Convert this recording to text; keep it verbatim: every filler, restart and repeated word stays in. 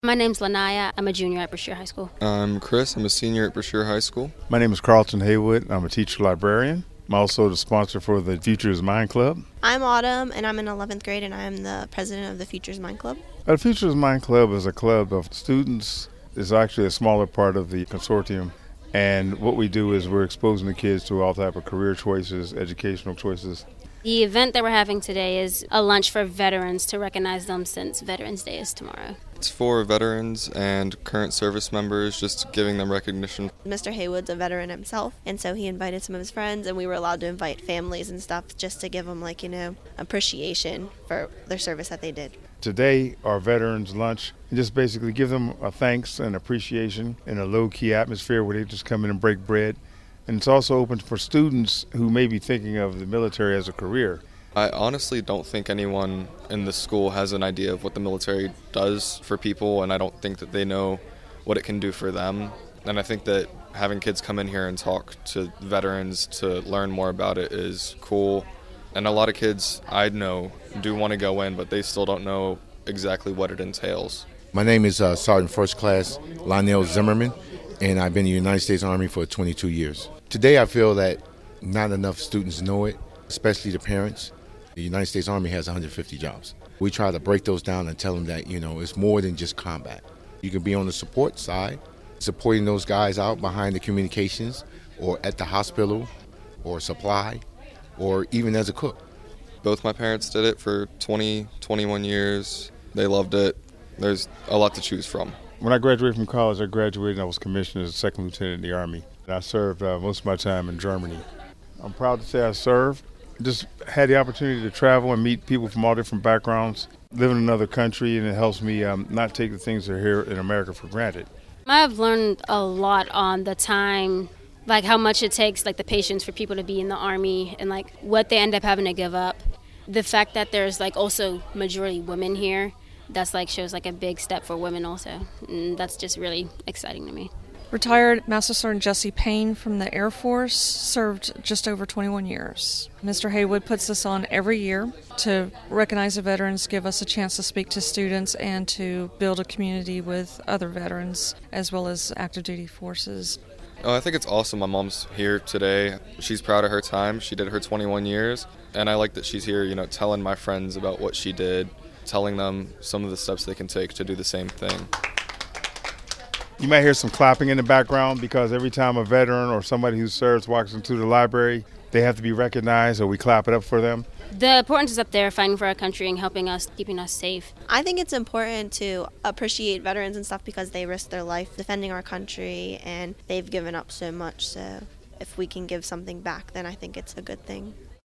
My name's Lanaya. I'm a junior at Brashear High School. I'm Chris. I'm a senior at Brashear High School. My name is Carlton Haywood. I'm a teacher librarian. I'm also the sponsor for the Futures Mind Club. I'm Autumn, and I'm in eleventh grade, and I'm the president of the Futures Mind Club. The Futures Mind Club is a club of students. It's actually a smaller part of the consortium. And what we do is we're exposing the kids to all type of career choices, educational choices. The event that we're having today is a lunch for veterans to recognize them since Veterans Day is tomorrow. It's for veterans and current service members, just giving them recognition. Mister Haywood's a veteran himself, and so he invited some of his friends, and we were allowed to invite families and stuff just to give them, like, you know, appreciation for their service that they did. Today, our veterans lunch, and just basically give them a thanks and appreciation in a low-key atmosphere where they just come in and break bread. And it's also open for students who may be thinking of the military as a career. I honestly don't think anyone in the school has an idea of what the military does for people, and I don't think that they know what it can do for them. And I think that having kids come in here and talk to veterans to learn more about it is cool. And a lot of kids I know do want to go in, but they still don't know exactly what it entails. My name is uh, Sergeant First Class Lionel Zimmerman, and I've been in the United States Army for twenty-two years. Today I feel that not enough students know it, especially the parents. The United States Army has one hundred fifty jobs. We try to break those down and tell them that, you know, it's more than just combat. You can be on the support side, supporting those guys out behind the communications or at the hospital or supply or even as a cook. Both my parents did it for twenty, twenty-one years. They loved it. There's a lot to choose from. When I graduated from college, I graduated and I was commissioned as a second lieutenant in the Army. And I served uh, most of my time in Germany. I'm proud to say I served. Just had the opportunity to travel and meet people from all different backgrounds, live in another country, and it helps me um, not take the things that are here in America for granted. I've learned a lot on the time, like how much it takes, like the patience for people to be in the Army and like what they end up having to give up. The fact that there's like also majority women here, that's like shows like a big step for women also. And that's just really exciting to me. Retired Master Sergeant Jesse Payne from the Air Force, served just over twenty-one years. Mister Haywood puts this on every year to recognize the veterans, give us a chance to speak to students, and to build a community with other veterans as well as active duty forces. Oh, I think it's awesome. My mom's here today. She's proud of her time. She did her twenty-one years, and I like that she's here, you know, telling my friends about what she did, telling them some of the steps they can take to do the same thing. You might hear some clapping in the background because every time a veteran or somebody who serves walks into the library, they have to be recognized, or we clap it up for them. The importance is up there, fighting for our country and helping us, keeping us safe. I think it's important to appreciate veterans and stuff because they risk their life defending our country, and they've given up so much. So if we can give something back, then I think it's a good thing.